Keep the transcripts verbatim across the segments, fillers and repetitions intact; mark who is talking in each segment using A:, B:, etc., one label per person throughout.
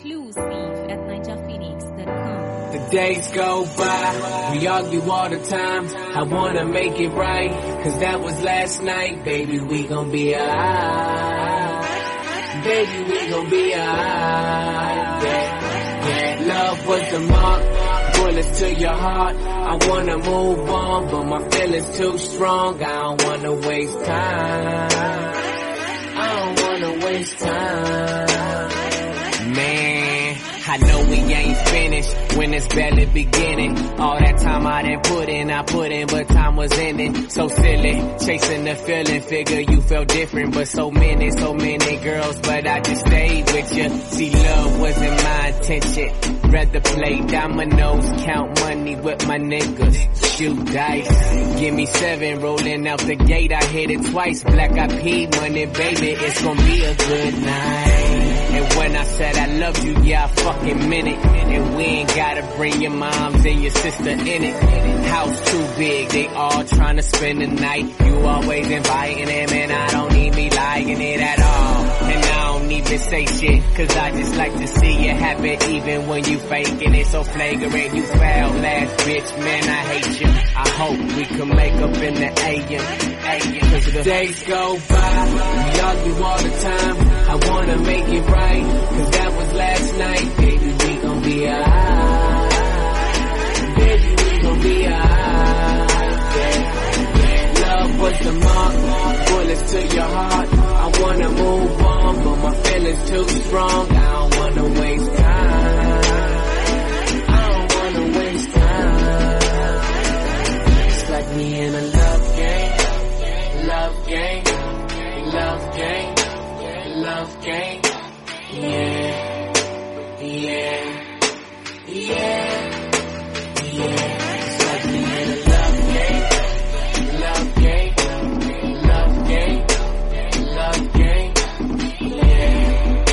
A: Exclusive at ninja phoenix dot com.
B: The days go by, we argue all the time. I wanna make it right, cause that was last night. Baby, we gon' be alright. Baby, we gon' be alright. Yeah, yeah. Love was the mark, bullets to your heart. I wanna move on, but my feelings too strong. I don't wanna waste time. I don't wanna waste time. Man, I know we ain't finished when it's barely beginning. All that time I done put in, I put in, but time was ending. So silly, chasing the feeling, figure you felt different. But so many, so many girls, but I just stayed with you. See, love wasn't my intention. Rather play dominoes, count money with my niggas, shoot dice. Give me seven, rolling out the gate, I hit it twice. Black I P money, baby, it's gonna be a good night. And when I said I love you, yeah, I fucking meant it. And we ain't gotta bring your moms and your sister in it. House too big, they all trying to spend the night. You always inviting them and I don't need me liking it at all. And I don't even say shit, cause I just like to see you happy even when you faking it. So flagrant, you foul ass bitch, man, I hate you. I hope we can make up in the A M. Cause the days go by, we argue all the time. I wanna make it right, cause that was last night. Baby, we gon' be alright. Baby, we gon' be alright. Yeah, yeah. Love was the mark, bullets to your heart. I wanna move on, but my feelings too strong. I don't wanna waste time. I don't wanna waste time. It's like me in a love game, love game, love game. Love game, yeah, yeah, yeah, yeah. It's like me in a love game, love game, love game, love game, yeah,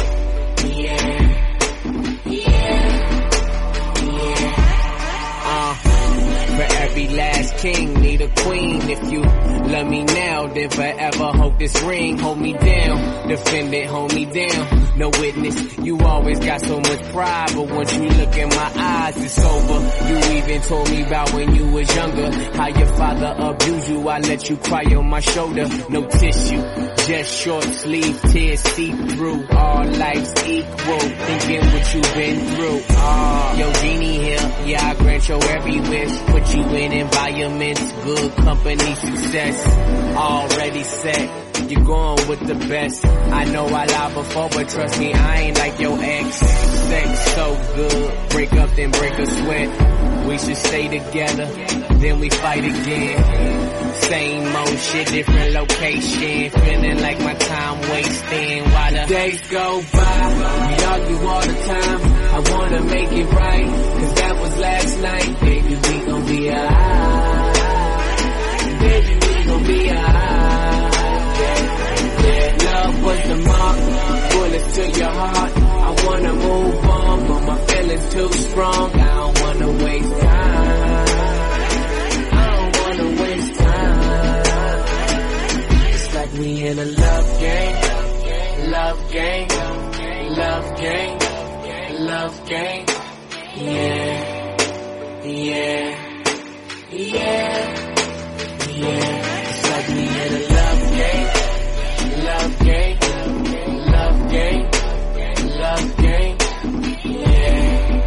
B: yeah, yeah, yeah. Uh, for every last king, need a queen. If you love me now, then forever hold this ring. Hold me down, defend it, hold me down. No witness, you always got so much pride, but once you look in my eyes, it's over. You even told me about when you was younger, how your father abused you. I let you cry on my shoulder, no tissue, just short sleeve, tears see through. All life's equal, thinking what you've been through. Oh, yo, genie here, yeah, I grant your every wish. Put you in environments, good company, success, already set. You're going with the best. I know I lied before, but trust me, I ain't like your ex. Sex so good, break up then break a sweat. We should stay together, then we fight again. Same old shit, different location. Feeling like my time wasting while the days go by. We argue all the time. I wanna make it right, cause that was last night. Baby, we gon' be alright. Baby, we gon' be alright. Yeah, love was the mark, bullets to your heart. I wanna move on, but my feelings too strong. I don't wanna waste time. I don't wanna waste time. It's like we in a love game, love game, love game, love game. Yeah, yeah, yeah, yeah. It's like we in a love game. Love game, love game, love game, yeah,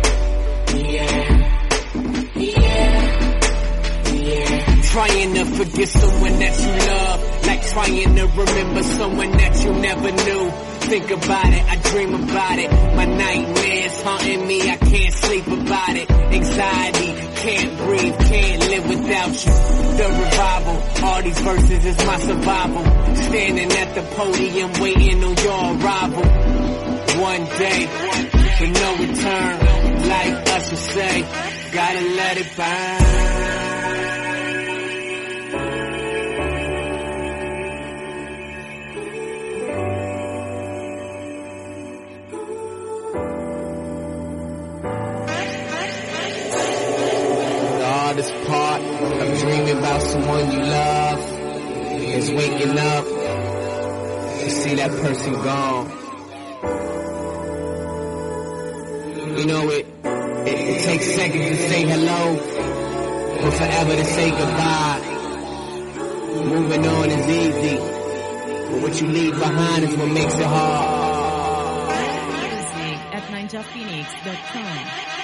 B: yeah, yeah, yeah. Trying to forget someone that you love, like trying to remember someone that you never knew. Think about it, I dream about it. My nightmares haunting me, I can't sleep about it. Anxiety, can't breathe, can't live without you. The revival, all these verses is my survival. Standing at the podium waiting on your arrival. One day, for no return, like us would say, gotta let it burn. This part of dreaming about someone you love is waking up to see that person gone. You know it, it, it takes seconds to say hello, but forever to say goodbye. Moving on is easy, but what you leave behind is what makes it hard.
A: Music at ninja phoenix dot com.